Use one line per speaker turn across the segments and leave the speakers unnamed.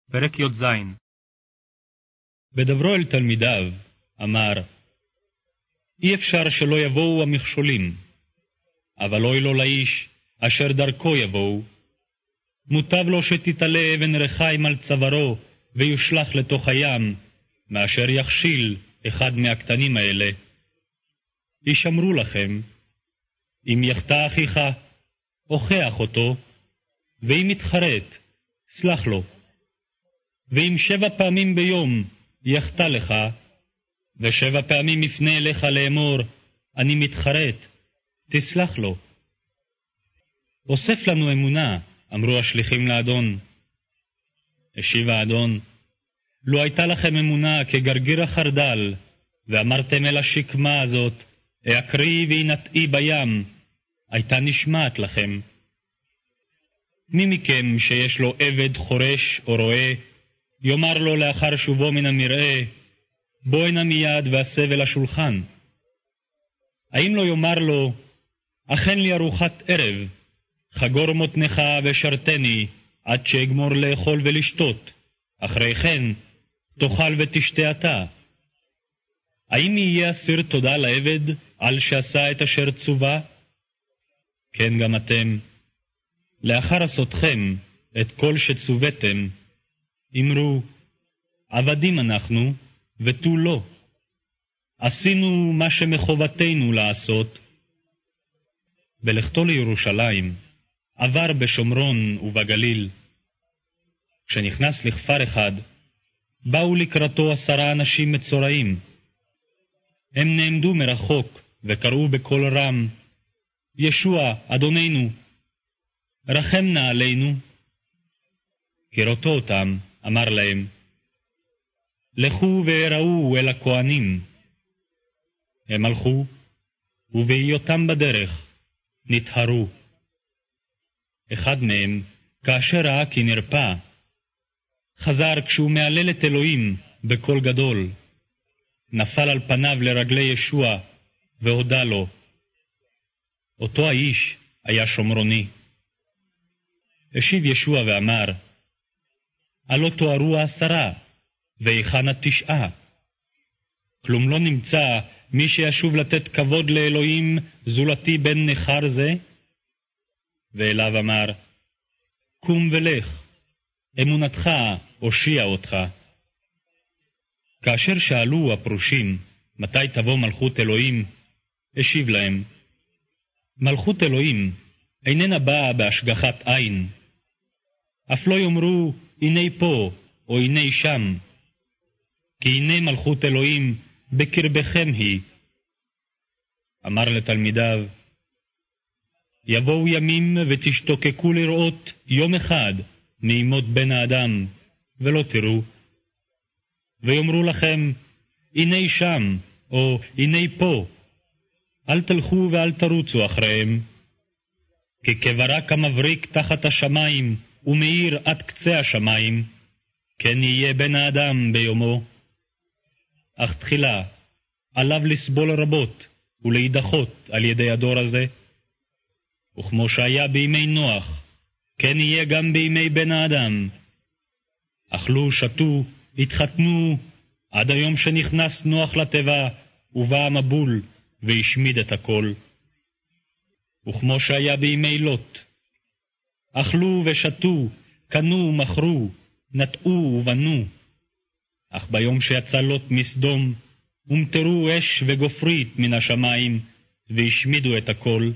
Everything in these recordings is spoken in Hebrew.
פרק י"ז.
בדברו אל תלמידיו, אמר, אי אפשר שלא יבואו המכשולים, אבל אוי לו לאיש אשר דרכו יבואו. מוטב לו שתתעלה אבן רחיים על צווארו ויושלח לתוך הים, מאשר יכשיל אחד מהקטנים האלה. ישמרו לכם, אם יחטא אחיך, הוכח אותו, ואם יתחרט, סלח לו. ואם 7 פעמים ביום יחטא לך, ו7 פעמים יפנה אליך לאמור, אני מתחרט, תסלח לו. אוסף לנו אמונה, אמרו השליחים לאדון. השיב האדון, לו הייתה לכם אמונה כגרגיר החרדל, ואמרתם אל השקמה הזאת, אקריא וינטעי בים, הייתה נשמעת לכם. מי מכם שיש לו עבד חורש או רועה, יאמר לו לאחר שובו מן המרעה, בוא הנה מיד והסב אל השולחן. האם לא יאמר לו, אכן לי ארוחת ערב, חגור מותנך ושרתני, עד שאגמור לאכול ולשתות, אחרי כן תאכל ותשתה אתה. האם יהיה אסיר תודה לעבד על שעשה את אשר צווה? כן גם אתם, לאחר עשותכם את כל שצוויתם, אמרו, עבדים אנחנו ותו לא. עשינו מה שמחובתנו לעשות. בלכתו לירושלים, עבר בשומרון ובגליל. כשנכנס לכפר אחד, באו לקראתו 10 אנשים מצורעים. הם נעמדו מרחוק וקראו בקול רם, ישוע, אדוננו, רחם נא עלינו. כראותו אותם, אמר להם, לכו והראו אל הכהנים. הם הלכו, ובהיותם בדרך, נטהרו. אחד מהם, כאשר ראה כי נרפא, חזר כשהוא מהלל את אלוהים בקול גדול, נפל על פניו לרגלי ישוע, והודה לו. אותו האיש היה שומרוני. השיב ישוע ואמר, הלא תוארו 10, והיכן 9? כלום לא נמצא מי שישוב לתת כבוד לאלוהים זולתי בן נחר זה? ואליו אמר, קום ולך, אמונתך הושיעה אותך. כאשר שאלו הפרושים, מתי תבוא מלכות אלוהים? השיב להם, מלכות אלוהים איננה באה בהשגחת עין. אף לא יאמרו, הנה פה, או הנה שם. כי הנה מלכות אלוהים בקרבכם היא. אמר לתלמידיו, יבואו ימים ותשתוקקו לראות יום אחד מימות בן האדם, ולא תראו. ויאמרו לכם, הנה שם, או הנה פה. אל תלכו ואל תרוצו אחריהם. כי כברק המבריק תחת השמיים, ומאיר עד קצה השמיים, כן יהיה בן האדם ביומו. אך תחילה, עליו לסבול רבות, ולהידחות על ידי הדור הזה. וכמו שהיה בימי נוח, כן יהיה גם בימי בן האדם. אכלו, שתו, התחתנו, עד היום שנכנס נוח לתיבה, ובא המבול, והשמיד את הכל. וכמו שהיה בימי לוט, אכלו ושתו, קנו ומכרו, נטעו ובנו. אך ביום שיצא לוט מסדום, ומטרו אש וגופרית מן השמיים, והשמידו את הכל.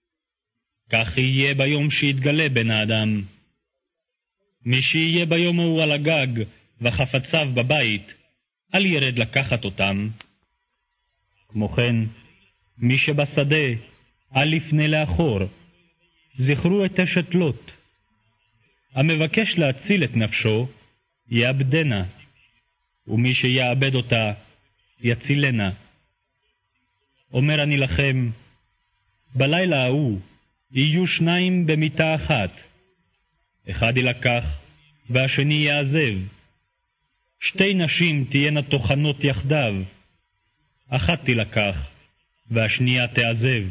כך יהיה ביום שיתגלה בן האדם. מי שיהיה ביום ההוא על הגג, וחפציו בבית, אל ירד לקחת אותם. כמו כן, מי שבשדה, אל יפנה לאחור. זכרו את אשת לוט. המבקש להציל את נפשו, יאבדנה, ומי שיאבד אותה, יצילנה. אומר אני לכם, בלילה ההוא יהיו 2 במיטה אחת, אחד ילקח, והשני יעזב. 2 נשים תהיינה טוחנות יחדיו, אחת תילקח, והשנייה תעזב.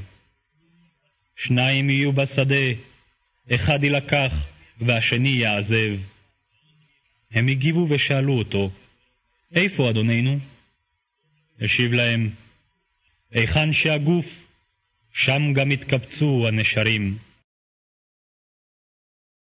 2 יהיו בשדה, אחד ילקח, והשני יעזב. הם הגיבו ושאלו אותו, איפה אדוננו? השיב להם, היכן שהגוף, שם גם התקבצו הנשרים.